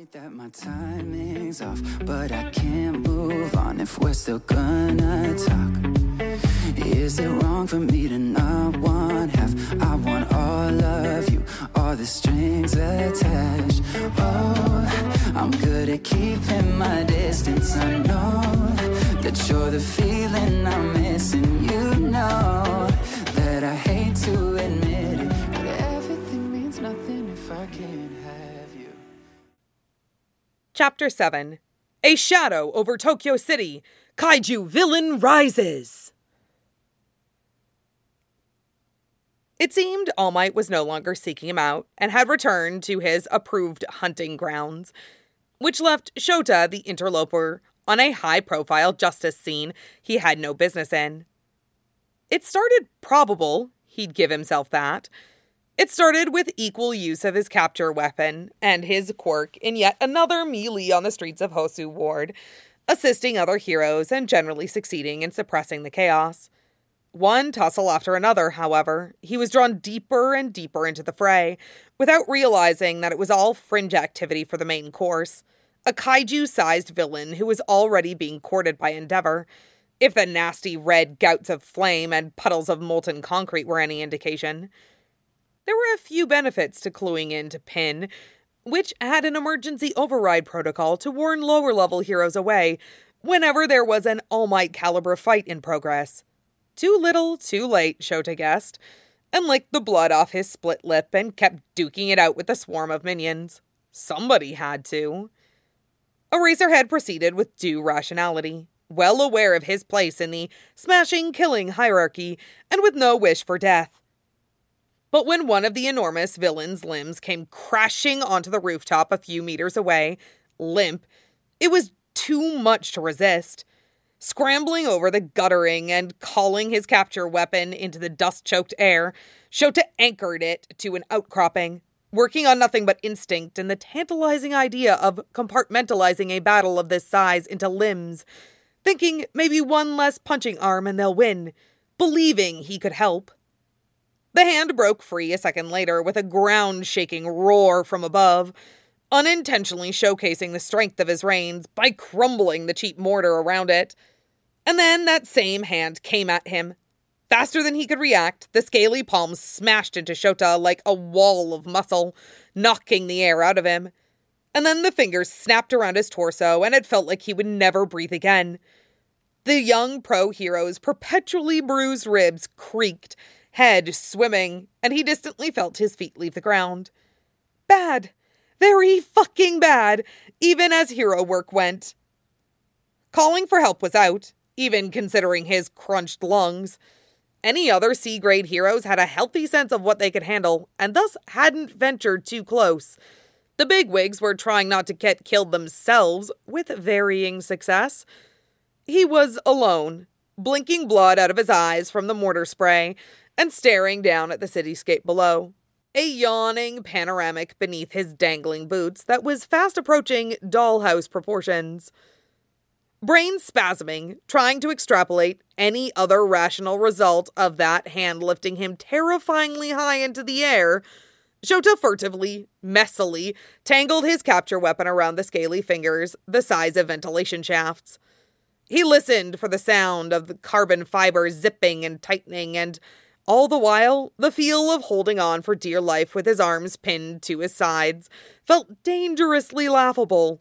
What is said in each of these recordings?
That my timing's off, but I can't move on if we're still gonna talk. Is it wrong for me to not want half? I want all of you, all the strings attached. Oh, I'm good at keeping my distance. I know that you're the feeling I'm missing. You know that I hate to admit it, but everything means nothing if I can't have you. Chapter 7. A Shadow Over Tokyo City. Kaiju Villain Rises. It seemed All Might was no longer seeking him out and had returned to his approved hunting grounds, which left Shota, the interloper, on a high-profile justice scene he had no business in. It started probable, he'd give himself that. It started with equal use of his capture weapon and his quirk in yet another melee on the streets of Hosu Ward, assisting other heroes and generally succeeding in suppressing the chaos. One tussle after another, however, he was drawn deeper and deeper into the fray, without realizing that it was all fringe activity for the main course. A kaiju-sized villain who was already being courted by Endeavor, if the nasty red gouts of flame and puddles of molten concrete were any indication. There were a few benefits to cluing in to Pin, which had an emergency override protocol to warn lower-level heroes away whenever there was an All Might caliber fight in progress. Too little, too late, Shota guessed, and licked the blood off his split lip and kept duking it out with the swarm of minions. Somebody had to. Eraserhead proceeded with due rationality, well aware of his place in the smashing-killing hierarchy and with no wish for death. But when one of the enormous villain's limbs came crashing onto the rooftop a few meters away, limp, it was too much to resist. Scrambling over the guttering and calling his capture weapon into the dust-choked air, Shota anchored it to an outcropping, working on nothing but instinct and the tantalizing idea of compartmentalizing a battle of this size into limbs, thinking maybe one less punching arm and they'll win, believing he could help. The hand broke free a second later with a ground-shaking roar from above, unintentionally showcasing the strength of his reins by crumbling the cheap mortar around it. And then that same hand came at him. Faster than he could react, the scaly palm smashed into Shota like a wall of muscle, knocking the air out of him. And then the fingers snapped around his torso, and it felt like he would never breathe again. The young pro-hero's perpetually bruised ribs creaked, head swimming, and he distantly felt his feet leave the ground. Bad. Very fucking bad, even as hero work went. Calling for help was out, even considering his crunched lungs. Any other C-grade heroes had a healthy sense of what they could handle, and thus hadn't ventured too close. The bigwigs were trying not to get killed themselves, with varying success. He was alone, blinking blood out of his eyes from the mortar spray, and staring down at the cityscape below. A yawning panoramic beneath his dangling boots that was fast approaching dollhouse proportions. Brain spasming, trying to extrapolate any other rational result of that hand lifting him terrifyingly high into the air, Shota furtively, messily, tangled his capture weapon around the scaly fingers, the size of ventilation shafts. He listened for the sound of the carbon fibers zipping and tightening, and all the while, the feel of holding on for dear life with his arms pinned to his sides felt dangerously laughable.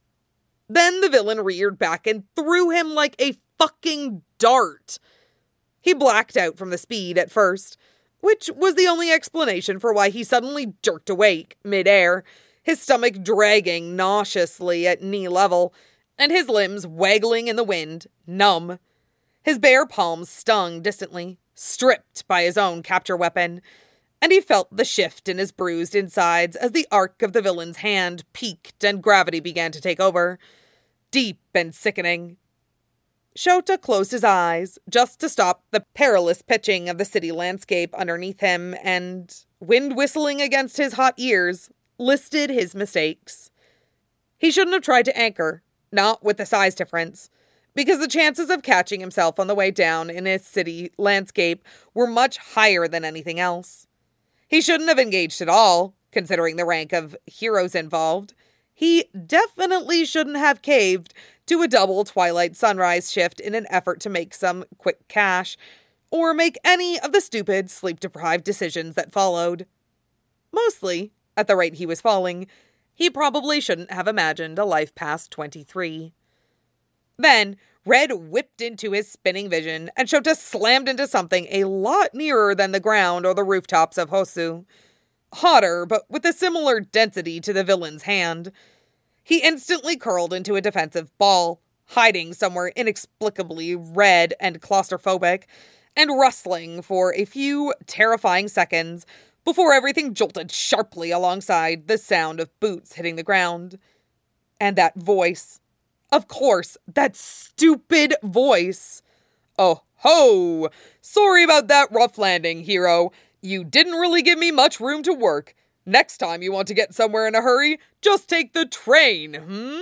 Then the villain reared back and threw him like a fucking dart. He blacked out from the speed at first, which was the only explanation for why he suddenly jerked awake mid-air, his stomach dragging nauseously at knee level, and his limbs waggling in the wind, numb. His bare palms stung distantly, stripped by his own capture weapon, and he felt the shift in his bruised insides as the arc of the villain's hand peaked and gravity began to take over, deep and sickening. Shota closed his eyes, just to stop the perilous pitching of the city landscape underneath him, and, wind whistling against his hot ears, listed his mistakes. He shouldn't have tried to anchor, not with the size difference, because the chances of catching himself on the way down in his city landscape were much higher than anything else. He shouldn't have engaged at all, considering the rank of heroes involved. He definitely shouldn't have caved to a double twilight sunrise shift in an effort to make some quick cash, or make any of the stupid, sleep-deprived decisions that followed. Mostly, at the rate he was falling, he probably shouldn't have imagined a life past 23. Then, Red whipped into his spinning vision, and Shota slammed into something a lot nearer than the ground or the rooftops of Hosu. Hotter, but with a similar density to the villain's hand. He instantly curled into a defensive ball, hiding somewhere inexplicably red and claustrophobic, and rustling for a few terrifying seconds before everything jolted sharply alongside the sound of boots hitting the ground. And that voice. Of course, that stupid voice. Oh ho! Sorry about that rough landing, hero. You didn't really give me much room to work. Next time you want to get somewhere in a hurry, just take the train,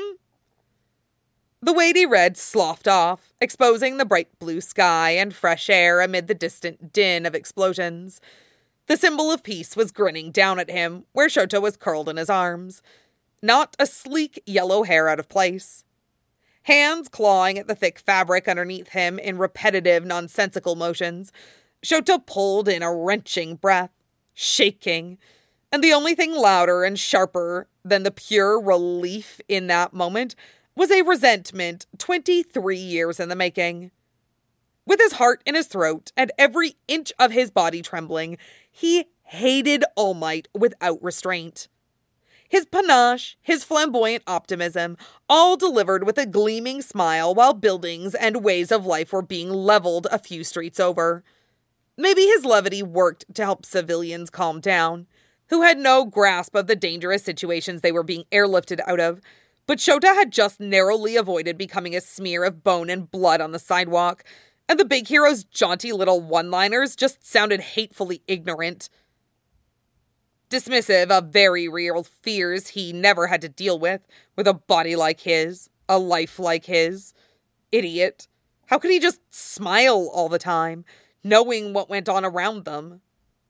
The weighty Red sloughed off, exposing the bright blue sky and fresh air amid the distant din of explosions. The symbol of peace was grinning down at him, where Shota was curled in his arms. Not a sleek yellow hair out of place. Hands clawing at the thick fabric underneath him in repetitive, nonsensical motions, Shota pulled in a wrenching breath, shaking, and the only thing louder and sharper than the pure relief in that moment was a resentment 23 years in the making. With his heart in his throat and every inch of his body trembling, he hated All Might without restraint. His panache, his flamboyant optimism, all delivered with a gleaming smile while buildings and ways of life were being leveled a few streets over. Maybe his levity worked to help civilians calm down, who had no grasp of the dangerous situations they were being airlifted out of, but Shota had just narrowly avoided becoming a smear of bone and blood on the sidewalk, and the big hero's jaunty little one-liners just sounded hatefully ignorant. Dismissive of very real fears he never had to deal with a body like his, a life like his. Idiot. How could he just smile all the time, knowing what went on around them?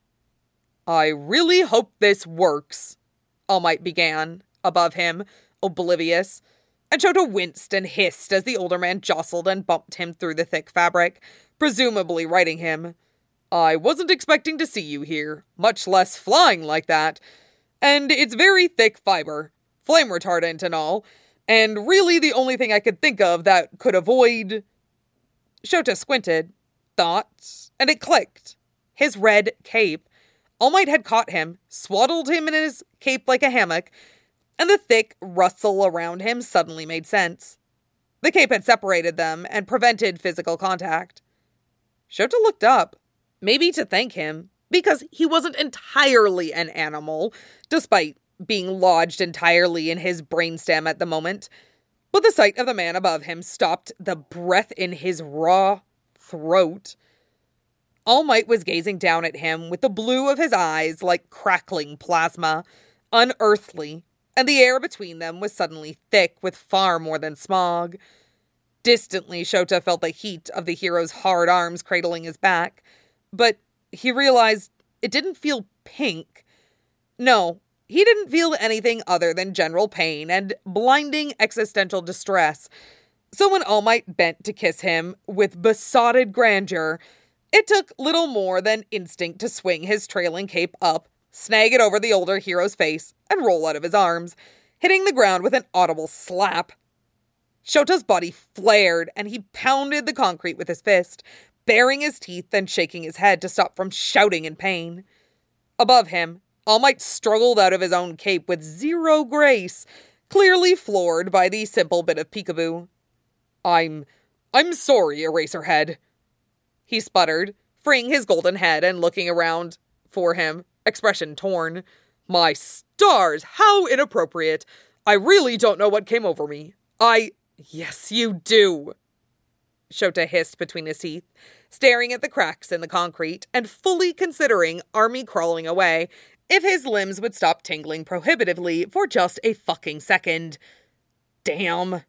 I really hope this works, All Might began, above him, oblivious, and Shota winced and hissed as the older man jostled and bumped him through the thick fabric, presumably righting him. I wasn't expecting to see you here, much less flying like that. And it's very thick fiber, flame retardant and all, and really the only thing I could think of that could avoid... Shota squinted, thought, and it clicked. His red cape. All Might had caught him, swaddled him in his cape like a hammock, and the thick rustle around him suddenly made sense. The cape had separated them and prevented physical contact. Shota looked up. Maybe to thank him, because he wasn't entirely an animal, despite being lodged entirely in his brainstem at the moment. But the sight of the man above him stopped the breath in his raw throat. All Might was gazing down at him with the blue of his eyes like crackling plasma, unearthly, and the air between them was suddenly thick with far more than smog. Distantly, Shota felt the heat of the hero's hard arms cradling his back. But he realized it didn't feel pink. No, he didn't feel anything other than general pain and blinding existential distress. So when All Might bent to kiss him with besotted grandeur, it took little more than instinct to swing his trailing cape up, snag it over the older hero's face, and roll out of his arms, hitting the ground with an audible slap. Shota's body flared, and he pounded the concrete with his fist, baring his teeth and shaking his head to stop from shouting in pain. Above him, All Might struggled out of his own cape with zero grace, clearly floored by the simple bit of peekaboo. I'm sorry, Eraserhead, he sputtered, freeing his golden head and looking around for him, expression torn. My stars, how inappropriate. I really don't know what came over me. Yes, you do, Shota hissed between his teeth, staring at the cracks in the concrete and fully considering army crawling away if his limbs would stop tingling prohibitively for just a fucking second. Damn.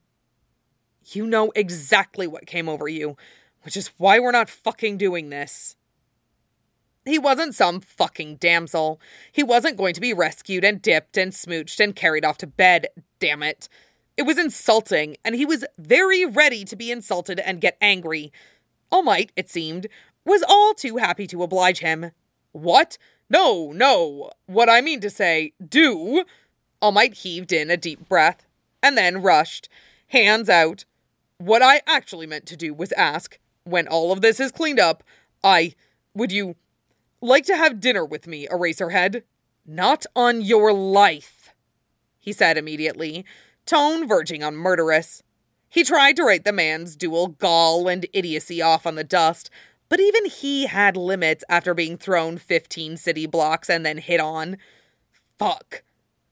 You know exactly what came over you, which is why we're not fucking doing this. He wasn't some fucking damsel. He wasn't going to be rescued and dipped and smooched and carried off to bed, damn it. It was insulting, and he was very ready to be insulted and get angry. All Might, it seemed, was all too happy to oblige him. What? No, what I mean to say, do. All Might heaved in a deep breath, and then rushed, hands out. What I actually meant to do was ask, when all of this is cleaned up, would you like to have dinner with me, Eraserhead? Not on your life, he said immediately, tone verging on murderous. He tried to write the man's dual gall and idiocy off on the dust, but even he had limits after being thrown 15 city blocks and then hit on. Fuck.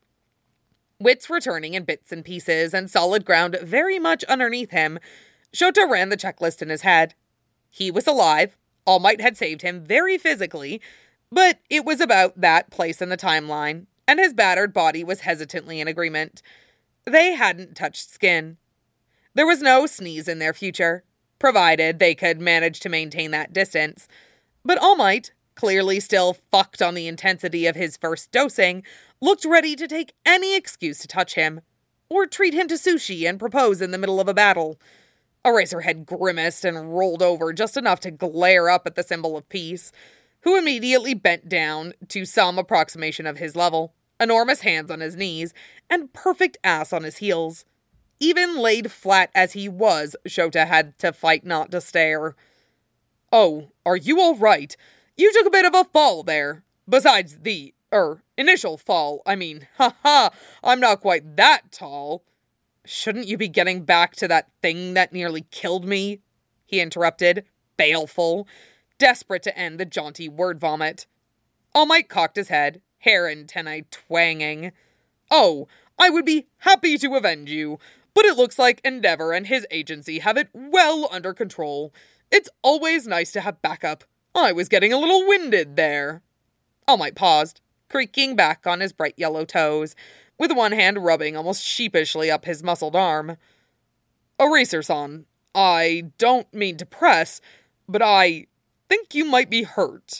Wits returning in bits and pieces and solid ground very much underneath him, Shota ran the checklist in his head. He was alive. All Might had saved him very physically, but it was about that place in the timeline, and his battered body was hesitantly in agreement. They hadn't touched skin. There was no sneeze in their future, provided they could manage to maintain that distance. But All Might, clearly still fucked on the intensity of his first dosing, looked ready to take any excuse to touch him, or treat him to sushi and propose in the middle of a battle. Eraserhead grimaced and rolled over just enough to glare up at the symbol of peace, who immediately bent down to some approximation of his level, enormous hands on his knees, and perfect ass on his heels. Even laid flat as he was, Shota had to fight not to stare. Oh, are you all right? You took a bit of a fall there. Besides the, initial fall, I mean, I'm not quite that tall. Shouldn't you be getting back to that thing that nearly killed me? He interrupted, baleful, desperate to end the jaunty word vomit. All Might cocked his head, hair antennae twanging. Oh, I would be happy to avenge you, but it looks like Endeavor and his agency have it well under control. It's always nice to have backup. I was getting a little winded there. All Might paused, creaking back on his bright yellow toes, with one hand rubbing almost sheepishly up his muscled arm. Eraser-san, I don't mean to press, but I think you might be hurt.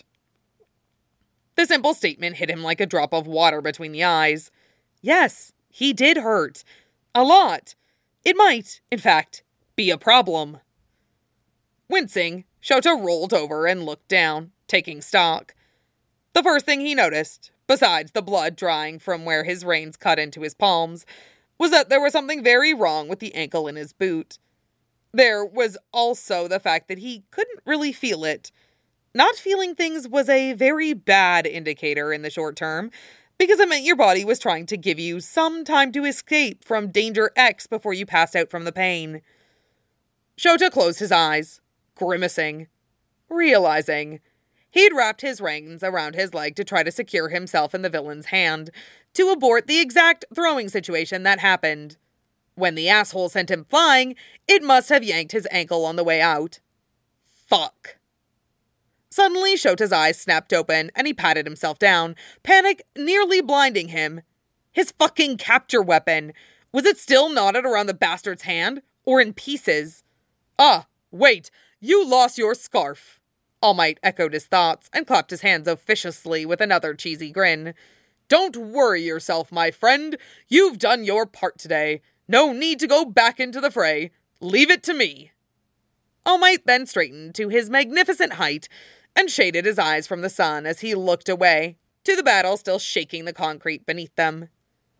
The simple statement hit him like a drop of water between the eyes. Yes, he did hurt. A lot. It might, in fact, be a problem. Wincing, Shota rolled over and looked down, taking stock. The first thing he noticed, besides the blood drying from where his reins cut into his palms, was that there was something very wrong with the ankle in his boot. There was also the fact that he couldn't really feel it. Not feeling things was a very bad indicator in the short term, because it meant your body was trying to give you some time to escape from Danger X before you passed out from the pain. Shota closed his eyes, grimacing, realizing he'd wrapped his reins around his leg to try to secure himself in the villain's hand, to abort the exact throwing situation that happened. When the asshole sent him flying, it must have yanked his ankle on the way out. Fuck. Suddenly, Shota's eyes snapped open, and he patted himself down, panic nearly blinding him. His fucking capture weapon! Was it still knotted around the bastard's hand? Or in pieces? Wait, you lost your scarf. All Might echoed his thoughts, and clapped his hands officiously with another cheesy grin. Don't worry yourself, my friend. You've done your part today. No need to go back into the fray. Leave it to me. All Might then straightened to his magnificent height, and shaded his eyes from the sun as he looked away, to the battle still shaking the concrete beneath them.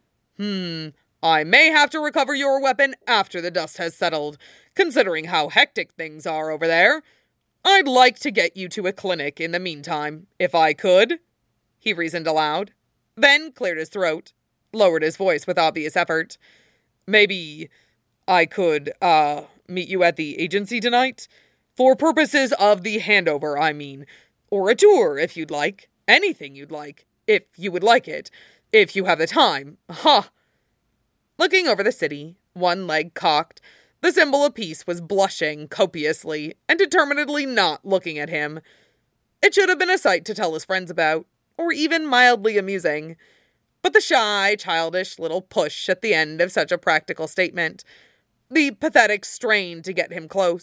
I may have to recover your weapon after the dust has settled, considering how hectic things are over there. I'd like to get you to a clinic in the meantime, if I could, he reasoned aloud, then cleared his throat, lowered his voice with obvious effort. Maybe I could, meet you at the agency tonight? For purposes of the handover, I mean. Or a tour, if you'd like. Anything you'd like. If you would like it. If you have the time. Ha! Looking over the city, one leg cocked, the symbol of peace was blushing copiously and determinedly not looking at him. It should have been a sight to tell his friends about, or even mildly amusing. But the shy, childish little push at the end of such a practical statement, the pathetic strain to get him close,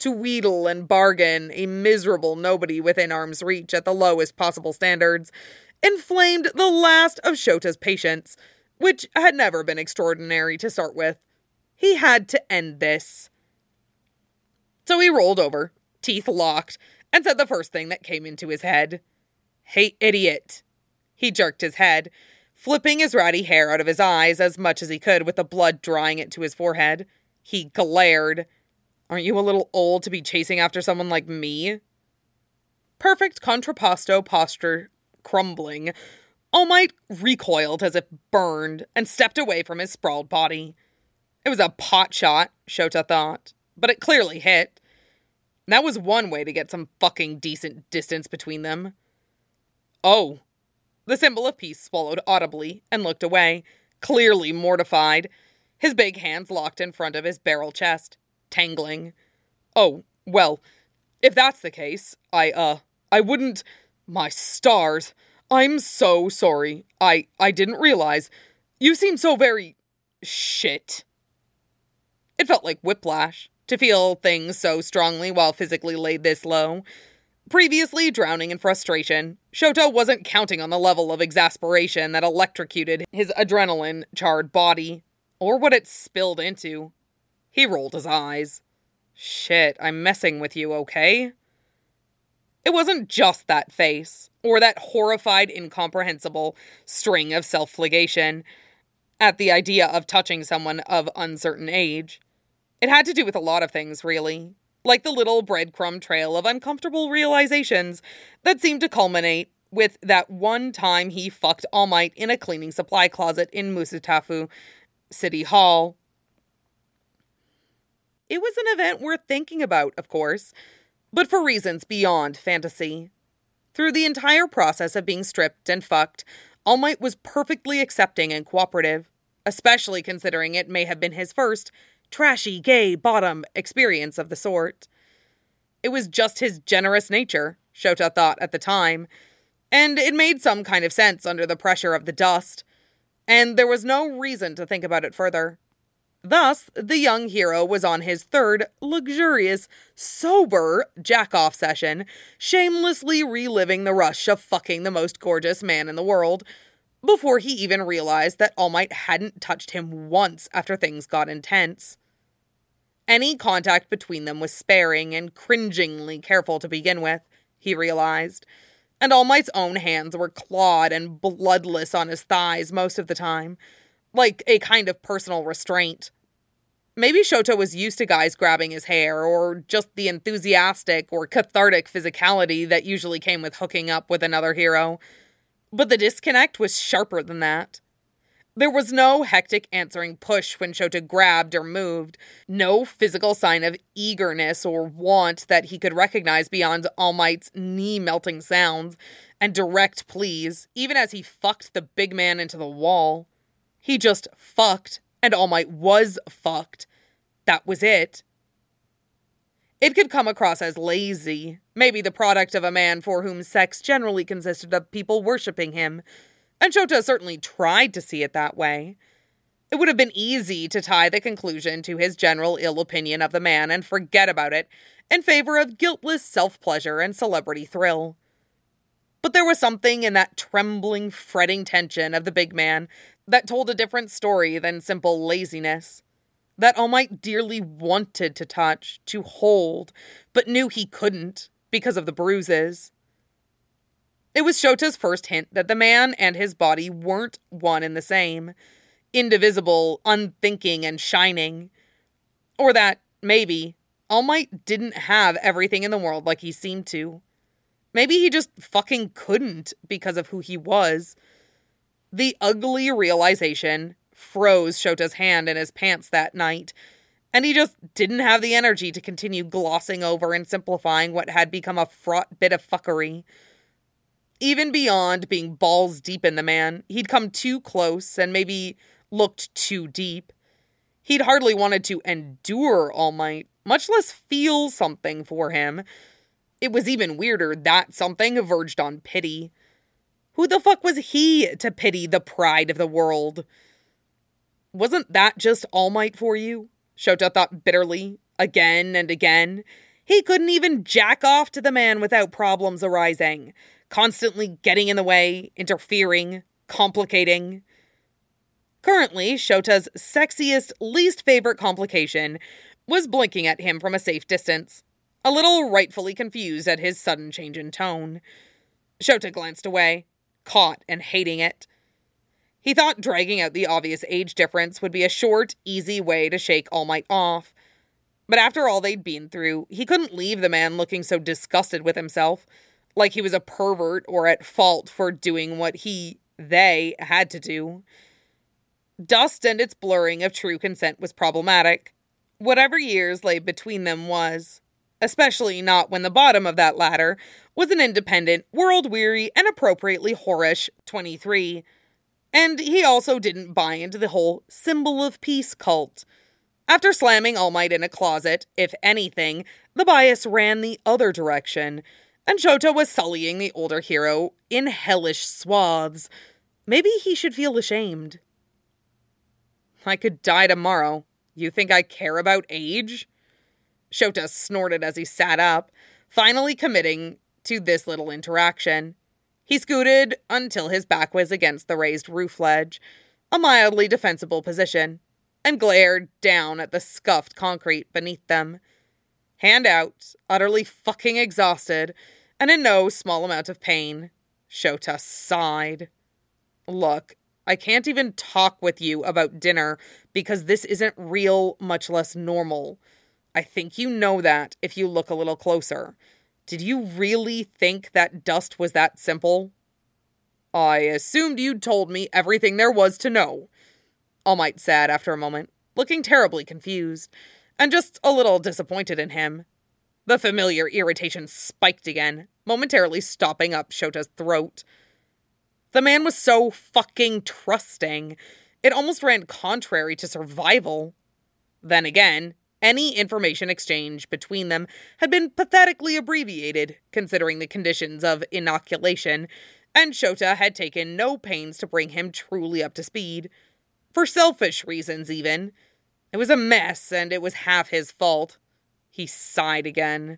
to wheedle and bargain a miserable nobody within arm's reach at the lowest possible standards, inflamed the last of Shota's patience, which had never been extraordinary to start with. He had to end this. So he rolled over, teeth locked, and said the first thing that came into his head. "Hey, idiot." He jerked his head, flipping his ratty hair out of his eyes as much as he could with the blood drying it to his forehead. He glared. "Aren't you a little old to be chasing after someone like me?" Perfect contrapposto posture crumbling, All Might recoiled as if burned and stepped away from his sprawled body. It was a pot shot, Shota thought, but it clearly hit. That was one way to get some fucking decent distance between them. "Oh." The symbol of peace swallowed audibly and looked away, clearly mortified, his big hands locked in front of his barrel chest, tangling. "Oh, well, if that's the case, I wouldn't... My stars. I'm so sorry. I didn't realize. You seem so very... shit." It felt like whiplash, to feel things so strongly while physically laid this low. Previously drowning in frustration, Shota wasn't counting on the level of exasperation that electrocuted his adrenaline-charred body, or what it spilled into. He rolled his eyes. "Shit, I'm messing with you, okay?" It wasn't just that face, or that horrified, incomprehensible string of self-flagellation at the idea of touching someone of uncertain age. It had to do with a lot of things, really. Like the little breadcrumb trail of uncomfortable realizations that seemed to culminate with that one time he fucked All Might in a cleaning supply closet in Musutafu City Hall. It was an event worth thinking about, of course, but for reasons beyond fantasy. Through the entire process of being stripped and fucked, All Might was perfectly accepting and cooperative, especially considering it may have been his first trashy, gay, bottom experience of the sort. It was just his generous nature, Shota thought at the time, and it made some kind of sense under the pressure of the dust, and there was no reason to think about it further. Thus, the young hero was on his third, luxurious, sober jack-off session, shamelessly reliving the rush of fucking the most gorgeous man in the world, before he even realized that All Might hadn't touched him once after things got intense. Any contact between them was sparing and cringingly careful to begin with, he realized, and All Might's own hands were clawed and bloodless on his thighs most of the time, like a kind of personal restraint. Maybe Shota was used to guys grabbing his hair, or just the enthusiastic or cathartic physicality that usually came with hooking up with another hero, but the disconnect was sharper than that. There was no hectic answering push when Shota grabbed or moved, no physical sign of eagerness or want that he could recognize beyond All Might's knee-melting sounds and direct pleas, even as he fucked the big man into the wall. He just fucked, and All Might was fucked. That was it. It could come across as lazy, maybe the product of a man for whom sex generally consisted of people worshipping him, and Shota certainly tried to see it that way. It would have been easy to tie the conclusion to his general ill opinion of the man and forget about it in favor of guiltless self-pleasure and celebrity thrill. But there was something in that trembling, fretting tension of the big man that told a different story than simple laziness. That All Might dearly wanted to touch, to hold, but knew he couldn't because of the bruises. It was Shota's first hint that the man and his body weren't one and the same, indivisible, unthinking, and shining. Or that, maybe, All Might didn't have everything in the world like he seemed to. Maybe he just fucking couldn't because of who he was. The ugly realization froze Shota's hand in his pants that night, and he just didn't have the energy to continue glossing over and simplifying what had become a fraught bit of fuckery. Even beyond being balls deep in the man, he'd come too close and maybe looked too deep. He'd hardly wanted to endure All Might, much less feel something for him. It was even weirder that something verged on pity. Who the fuck was he to pity the pride of the world? Wasn't that just All Might for you? Shota thought bitterly, again and again. He couldn't even jack off to the man without problems arising, constantly getting in the way, interfering, complicating. Currently, Shota's sexiest, least favorite complication was blinking at him from a safe distance, a little rightfully confused at his sudden change in tone. Shota glanced away, caught and hating it. He thought dragging out the obvious age difference would be a short, easy way to shake All Might off. But after all they'd been through, he couldn't leave the man looking so disgusted with himself, like he was a pervert or at fault for doing what they had to do. Dust and its blurring of true consent was problematic. Whatever years lay between them was, especially not when the bottom of that ladder was an independent, world-weary, and appropriately whorish 23. And he also didn't buy into the whole symbol of peace cult. After slamming All Might in a closet, if anything, the bias ran the other direction, and Shota was sullying the older hero in hellish swaths. Maybe he should feel ashamed. I could die tomorrow. You think I care about age? Shota snorted as he sat up, finally committing to this little interaction. He scooted until his back was against the raised roof ledge, a mildly defensible position, and glared down at the scuffed concrete beneath them. Hand out, utterly fucking exhausted, and in no small amount of pain, Shota sighed. Look, I can't even talk with you about dinner because this isn't real, much less normal. I think you know that if you look a little closer. Did you really think that dust was that simple? I assumed you'd told me everything there was to know, All Might said after a moment, looking terribly confused, and just a little disappointed in him. The familiar irritation spiked again, momentarily stopping up Shota's throat. The man was so fucking trusting. It almost ran contrary to survival. Then again, any information exchange between them had been pathetically abbreviated, considering the conditions of inoculation, and Shota had taken no pains to bring him truly up to speed. For selfish reasons, even. It was a mess, and it was half his fault. He sighed again.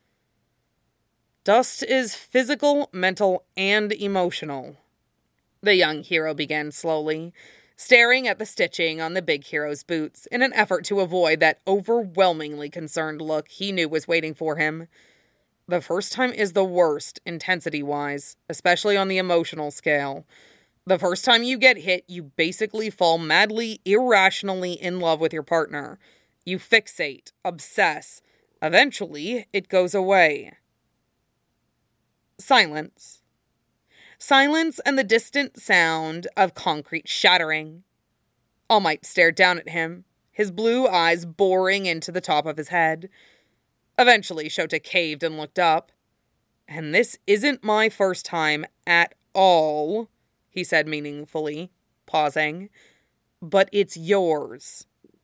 Dust is physical, mental, and emotional, the young hero began slowly, staring at the stitching on the big hero's boots in an effort to avoid that overwhelmingly concerned look he knew was waiting for him. The first time is the worst, intensity-wise, especially on the emotional scale. The first time you get hit, you basically fall madly, irrationally in love with your partner. You fixate, obsess. Eventually, it goes away. Silence. Silence and the distant sound of concrete shattering. All Might stared down at him, his blue eyes boring into the top of his head. Eventually, Shota caved and looked up. And this isn't my first time at all, he said meaningfully, pausing. But it's yours.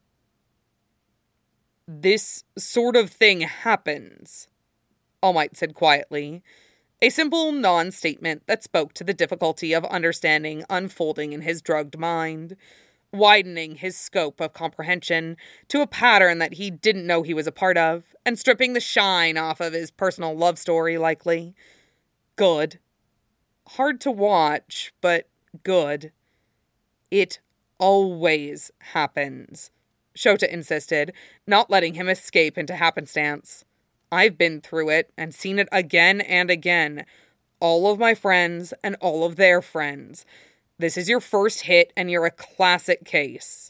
This sort of thing happens, All Might said quietly. A simple non-statement that spoke to the difficulty of understanding unfolding in his drugged mind, widening his scope of comprehension to a pattern that he didn't know he was a part of, and stripping the shine off of his personal love story, likely. Good. Hard to watch, but good. It always happens, Shota insisted, not letting him escape into happenstance. I've been through it and seen it again and again. All of my friends and all of their friends. This is your first hit and you're a classic case.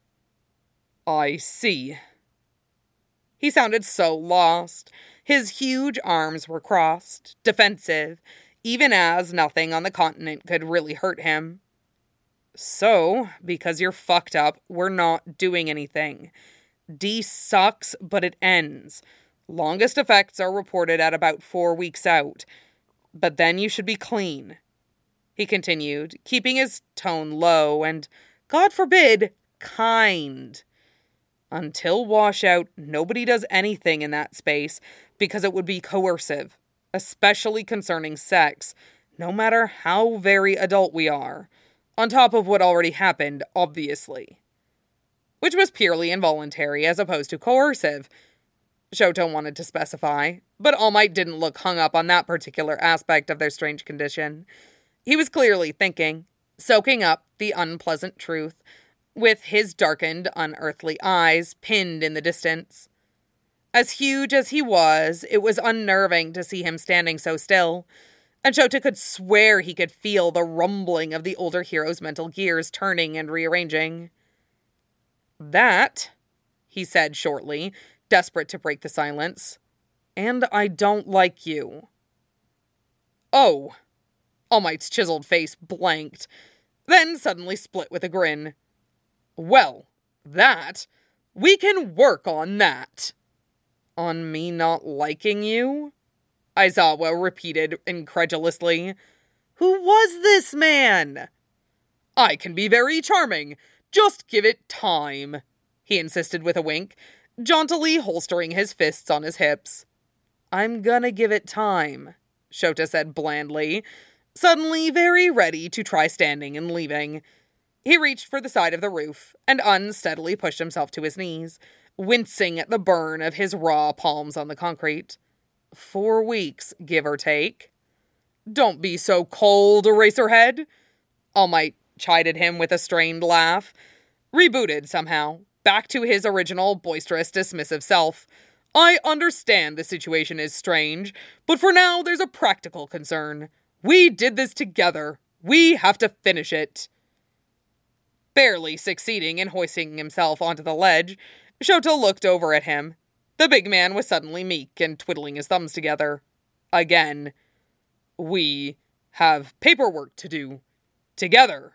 I see. He sounded so lost. His huge arms were crossed, defensive, even as nothing on the continent could really hurt him. So, because you're fucked up, we're not doing anything. D sucks, but it ends. Longest effects are reported at about 4 weeks out. But then you should be clean, he continued, keeping his tone low and, God forbid, kind. Until washout, nobody does anything in that space because it would be coercive, especially concerning sex, no matter how very adult we are, on top of what already happened, obviously. Which was purely involuntary as opposed to coercive. Shoto wanted to specify, but All Might didn't look hung up on that particular aspect of their strange condition. He was clearly thinking, soaking up the unpleasant truth, with his darkened, unearthly eyes pinned in the distance. As huge as he was, it was unnerving to see him standing so still, and Shota could swear he could feel the rumbling of the older hero's mental gears turning and rearranging. "That," he said shortly, desperate to break the silence, "and I don't like you." "Oh." All Might's chiseled face blanked, then suddenly split with a grin. "Well, that, we can work on that." "On me not liking you?" Aizawa repeated incredulously. "Who was this man?" "I can be very charming. Just give it time," he insisted with a wink, jauntily holstering his fists on his hips. "I'm gonna give it time," Shota said blandly, suddenly very ready to try standing and leaving. He reached for the side of the roof and unsteadily pushed himself to his knees, wincing at the burn of his raw palms on the concrete. 4 weeks, give or take. "Don't be so cold, Eraserhead," All Might chided him with a strained laugh. Rebooted somehow, back to his original boisterous, dismissive self. "I understand the situation is strange, but for now there's a practical concern. We did this together. We have to finish it." Barely succeeding in hoisting himself onto the ledge, Shota looked over at him. The big man was suddenly meek and twiddling his thumbs together. Again. "We have paperwork to do. Together."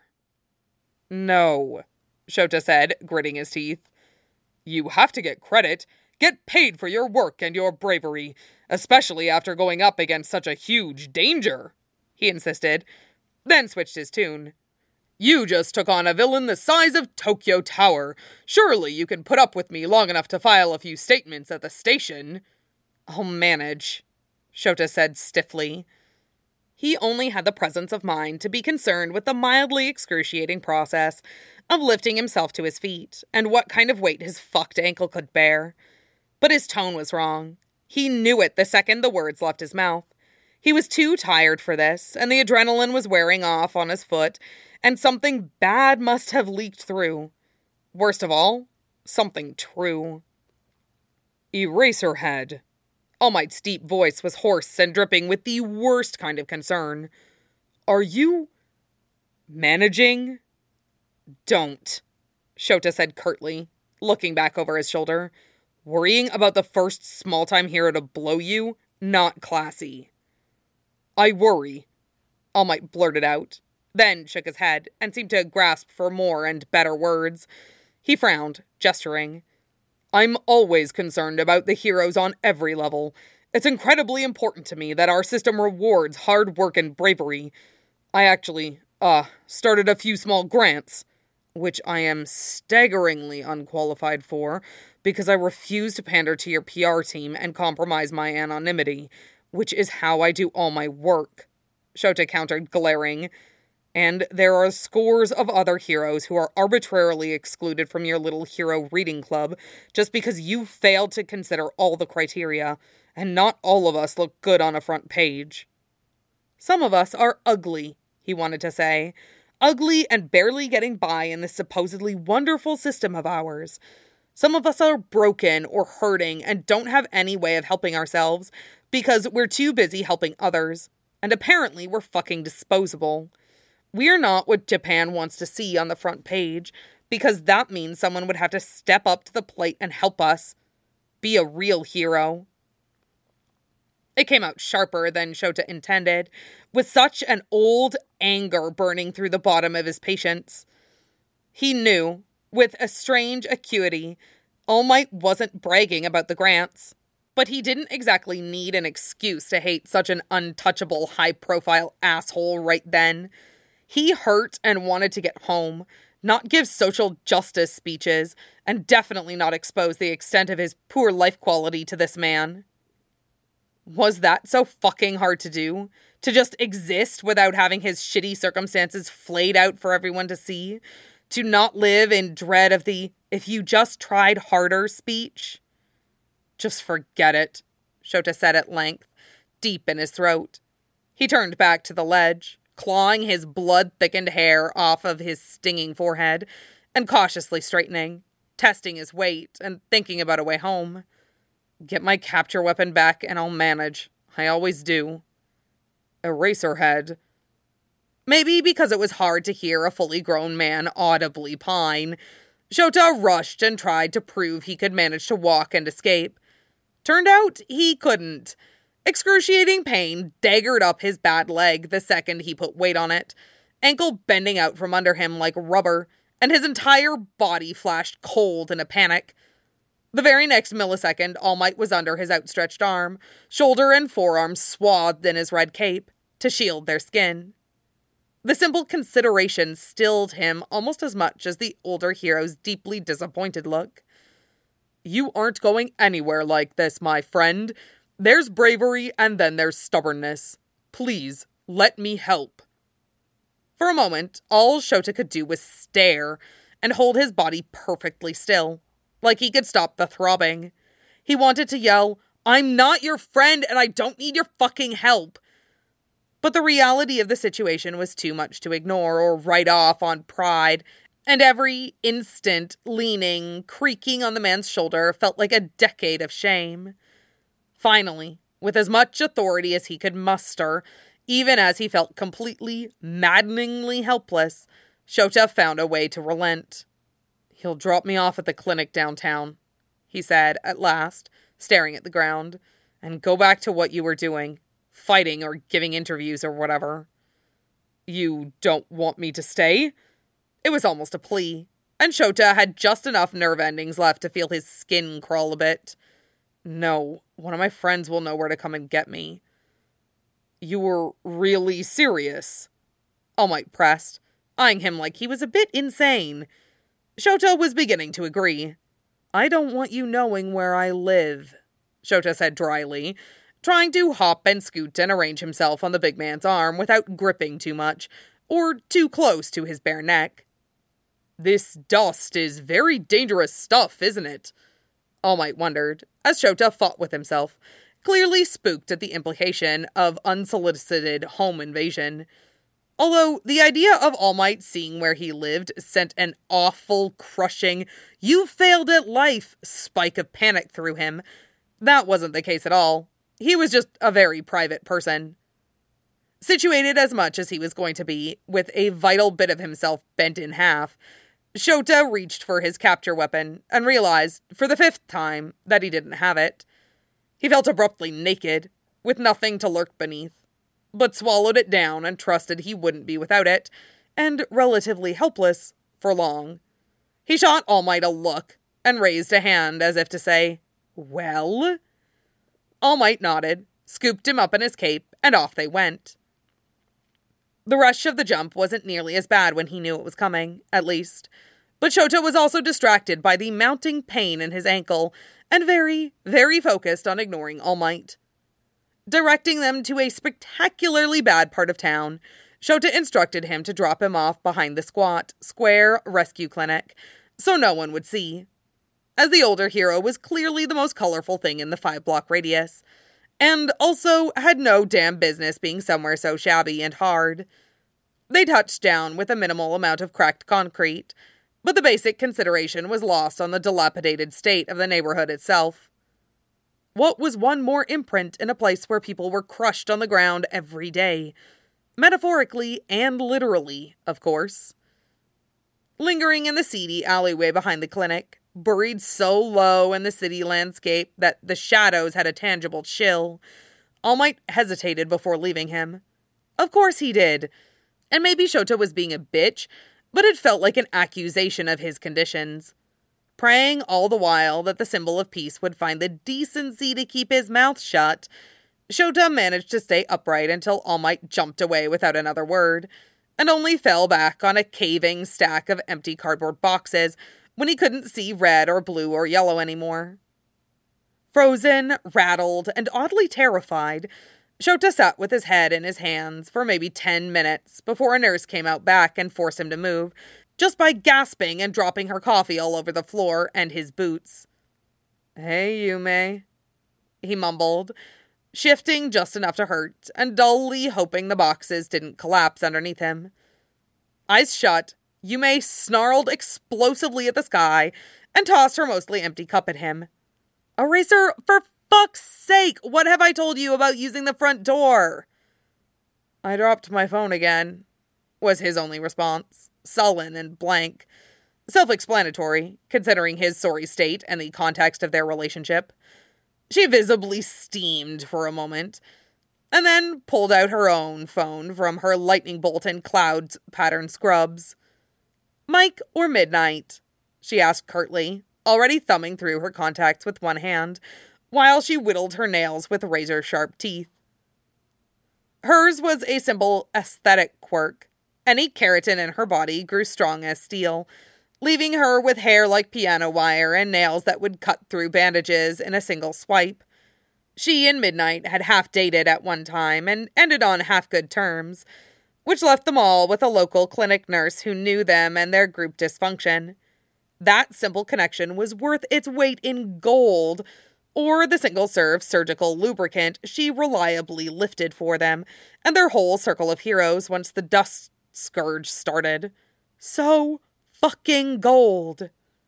"No," Shota said, gritting his teeth. "You have to get credit. Get paid for your work and your bravery, especially after going up against such a huge danger," he insisted, then switched his tune. "You just took on a villain the size of Tokyo Tower. Surely you can put up with me long enough to file a few statements at the station." "I'll manage," Shota said stiffly. He only had the presence of mind to be concerned with the mildly excruciating process of lifting himself to his feet and what kind of weight his fucked ankle could bear. But his tone was wrong. He knew it the second the words left his mouth. He was too tired for this, and the adrenaline was wearing off on his foot, and something bad must have leaked through. Worst of all, something true. "Eraserhead." All Might's deep voice was hoarse and dripping with the worst kind of concern. "Are you managing?" "Don't," Shota said curtly, looking back over his shoulder. "Worrying about the first small-time hero to blow you? Not classy." "I worry," All Might blurted out, then shook his head and seemed to grasp for more and better words. He frowned, gesturing. "I'm always concerned about the heroes on every level. It's incredibly important to me that our system rewards hard work and bravery. I actually, started a few small grants, which I am staggeringly unqualified for, because I refuse to pander to your PR team and compromise my anonymity, which is how I do all my work," Shota countered, glaring. "And there are scores of other heroes who are arbitrarily excluded from your little hero reading club just because you failed to consider all the criteria, and not all of us look good on a front page." "Some of us are ugly," he wanted to say. "Ugly and barely getting by in this supposedly wonderful system of ours. Some of us are broken or hurting and don't have any way of helping ourselves because we're too busy helping others. And apparently we're fucking disposable. We're not what Japan wants to see on the front page, because that means someone would have to step up to the plate and help us. Be a real hero." It came out sharper than Shota intended, with such an old anger burning through the bottom of his patience. He knew, with a strange acuity, All Might wasn't bragging about the grants, but he didn't exactly need an excuse to hate such an untouchable, high-profile asshole right then. He hurt and wanted to get home, not give social justice speeches, and definitely not expose the extent of his poor life quality to this man. Was that so fucking hard to do? To just exist without having his shitty circumstances flayed out for everyone to see? To not live in dread of the "if you just tried harder" speech? Just forget it, Shota said at length, deep in his throat. He turned back to the ledge, clawing his blood-thickened hair off of his stinging forehead, and cautiously straightening, testing his weight, and thinking about a way home. Get my capture weapon back and I'll manage. I always do. Eraserhead. Maybe because it was hard to hear a fully grown man audibly pine, Shota rushed and tried to prove he could manage to walk and escape. Turned out he couldn't. Excruciating pain daggered up his bad leg the second he put weight on it, ankle bending out from under him like rubber, and his entire body flashed cold in a panic. The very next millisecond, All Might was under his outstretched arm, shoulder and forearm swathed in his red cape, to shield their skin. The simple consideration stilled him almost as much as the older hero's deeply disappointed look. You aren't going anywhere like this, my friend. There's bravery and then there's stubbornness. Please, let me help. For a moment, all Shota could do was stare and hold his body perfectly still, like he could stop the throbbing. He wanted to yell, I'm not your friend and I don't need your fucking help. But the reality of the situation was too much to ignore or write off on pride, and every instant leaning, creaking on the man's shoulder felt like a decade of shame. Finally, with as much authority as he could muster, even as he felt completely, maddeningly helpless, Shota found a way to relent. He'll drop me off at the clinic downtown, he said at last, staring at the ground, and go back to what you were doing. Fighting or giving interviews or whatever. You don't want me to stay? It was almost a plea, and Shota had just enough nerve endings left to feel his skin crawl a bit. No, one of my friends will know where to come and get me. You were really serious? All Might pressed, eyeing him like he was a bit insane. Shota was beginning to agree. I don't want you knowing where I live, Shota said dryly, trying to hop and scoot and arrange himself on the big man's arm without gripping too much, or too close to his bare neck. This dust is very dangerous stuff, isn't it? All Might wondered, as Shota fought with himself, clearly spooked at the implication of unsolicited home invasion. Although the idea of All Might seeing where he lived sent an awful, crushing, you failed at life spike of panic through him, that wasn't the case at all. He was just a very private person. Situated as much as he was going to be, with a vital bit of himself bent in half, Shota reached for his capture weapon and realized, for the 5th time, that he didn't have it. He felt abruptly naked, with nothing to lurk beneath, but swallowed it down and trusted he wouldn't be without it, and relatively helpless, for long. He shot All Might a look, and raised a hand as if to say, well? All Might nodded, scooped him up in his cape, and off they went. The rush of the jump wasn't nearly as bad when he knew it was coming, at least. But Shota was also distracted by the mounting pain in his ankle, and very, very focused on ignoring All Might. Directing them to a spectacularly bad part of town, Shota instructed him to drop him off behind the squat, square rescue clinic, so no one would see. As the older hero was clearly the most colorful thing in the 5-block radius, and also had no damn business being somewhere so shabby and hard. They touched down with a minimal amount of cracked concrete, but the basic consideration was lost on the dilapidated state of the neighborhood itself. What was one more imprint in a place where people were crushed on the ground every day? Metaphorically and literally, of course. Lingering in the seedy alleyway behind the clinic, buried so low in the city landscape that the shadows had a tangible chill, All Might hesitated before leaving him. Of course he did. And maybe Shota was being a bitch, but it felt like an accusation of his conditions. Praying all the while that the symbol of peace would find the decency to keep his mouth shut, Shota managed to stay upright until All Might jumped away without another word, and only fell back on a caving stack of empty cardboard boxes when he couldn't see red or blue or yellow anymore. Frozen, rattled, and oddly terrified, Shota sat with his head in his hands for maybe 10 minutes before a nurse came out back and forced him to move, just by gasping and dropping her coffee all over the floor and his boots. "Hey, Yume," he mumbled, shifting just enough to hurt, and dully hoping the boxes didn't collapse underneath him. Eyes shut, Yume snarled explosively at the sky and tossed her mostly empty cup at him. Eraser, for fuck's sake, what have I told you about using the front door? I dropped my phone again, was his only response, sullen and blank. Self-explanatory, considering his sorry state and the context of their relationship. She visibly steamed for a moment, and then pulled out her own phone from her lightning bolt and clouds pattern scrubs. Mike or midnight? She asked curtly, already thumbing through her contacts with one hand, while she whittled her nails with razor-sharp teeth. Hers was a simple aesthetic quirk. Any keratin in her body grew strong as steel, leaving her with hair like piano wire and nails that would cut through bandages in a single swipe. She and Midnight had half-dated at one time and ended on half-good terms, which left them all with a local clinic nurse who knew them and their group dysfunction. That simple connection was worth its weight in gold, or the single-serve surgical lubricant she reliably lifted for them, and their whole circle of heroes once the dust scourge started. So fucking gold.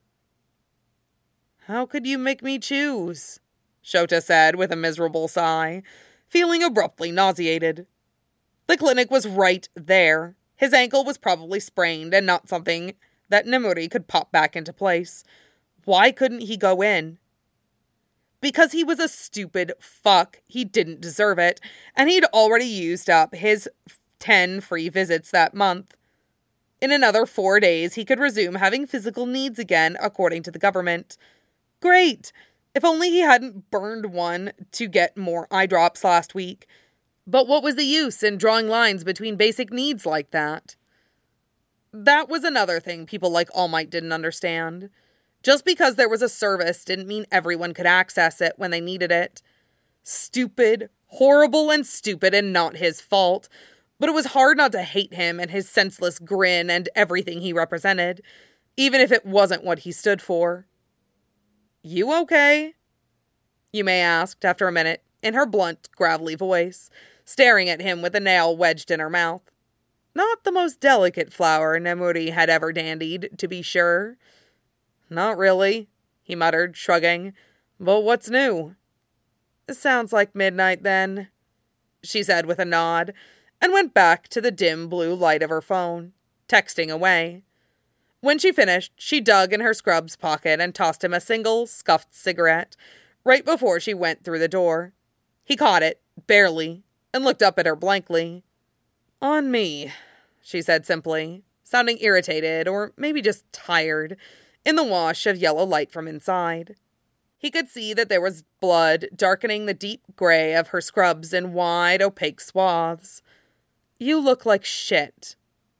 How could you make me choose? Shota said with a miserable sigh, feeling abruptly nauseated. The clinic was right there. His ankle was probably sprained and not something that Nemuri could pop back into place. Why couldn't he go in? Because he was a stupid fuck. He didn't deserve it, and he'd already used up his 10 free visits that month. In another 4 days, he could resume having physical needs again, according to the government. Great! If only he hadn't burned one to get more eye drops last week. But what was the use in drawing lines between basic needs like that? That was another thing people like All Might didn't understand. Just because there was a service didn't mean everyone could access it when they needed it. Stupid, horrible and stupid, and not his fault. But it was hard not to hate him and his senseless grin and everything he represented, even if it wasn't what he stood for. You okay? Yume asked after a minute, in her blunt, gravelly voice, staring at him with a nail wedged in her mouth. Not the most delicate flower Nemuri had ever dandied, to be sure. Not really, he muttered, shrugging. But what's new? Sounds like midnight, then, she said with a nod, and went back to the dim blue light of her phone, texting away. When she finished, she dug in her scrubs pocket and tossed him a single, scuffed cigarette, right before she went through the door. He caught it, barely, and looked up at her blankly. On me, she said simply, sounding irritated, or maybe just tired, in the wash of yellow light from inside. He could see that there was blood darkening the deep gray of her scrubs in wide, opaque swaths. You look like shit.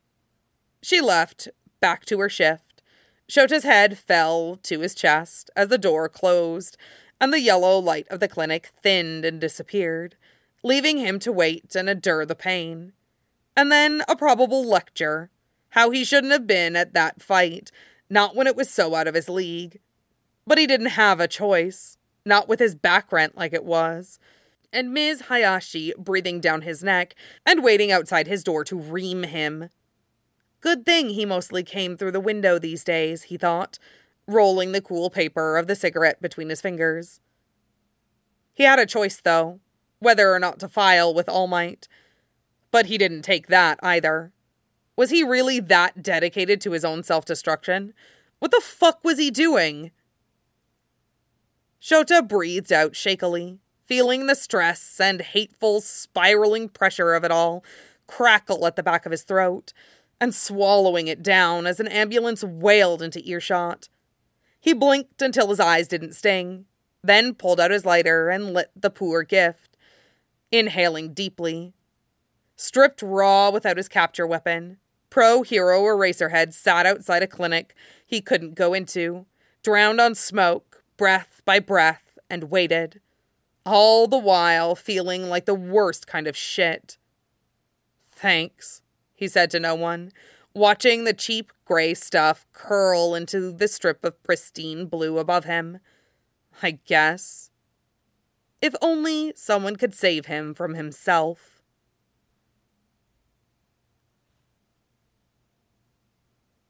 She left, back to her shift. Shota's head fell to his chest as the door closed, and the yellow light of the clinic thinned and disappeared, leaving him to wait and endure the pain. And then a probable lecture, how he shouldn't have been at that fight, not when it was so out of his league. But he didn't have a choice, not with his back rent like it was, and Ms. Hayashi breathing down his neck and waiting outside his door to ream him. Good thing he mostly came through the window these days, he thought, rolling the cool paper of the cigarette between his fingers. He had a choice, though, whether or not to file with All Might. But he didn't take that, either. Was he really that dedicated to his own self-destruction? What the fuck was he doing? Shota breathed out shakily, feeling the stress and hateful, spiraling pressure of it all crackle at the back of his throat, and swallowing it down as an ambulance wailed into earshot. He blinked until his eyes didn't sting, then pulled out his lighter and lit the poor gift, inhaling deeply. Stripped raw without his capture weapon, pro-hero Eraserhead sat outside a clinic he couldn't go into, drowned on smoke, breath by breath, and waited, all the while feeling like the worst kind of shit. Thanks, he said to no one, watching the cheap gray stuff curl into the strip of pristine blue above him. I guess. If only someone could save him from himself.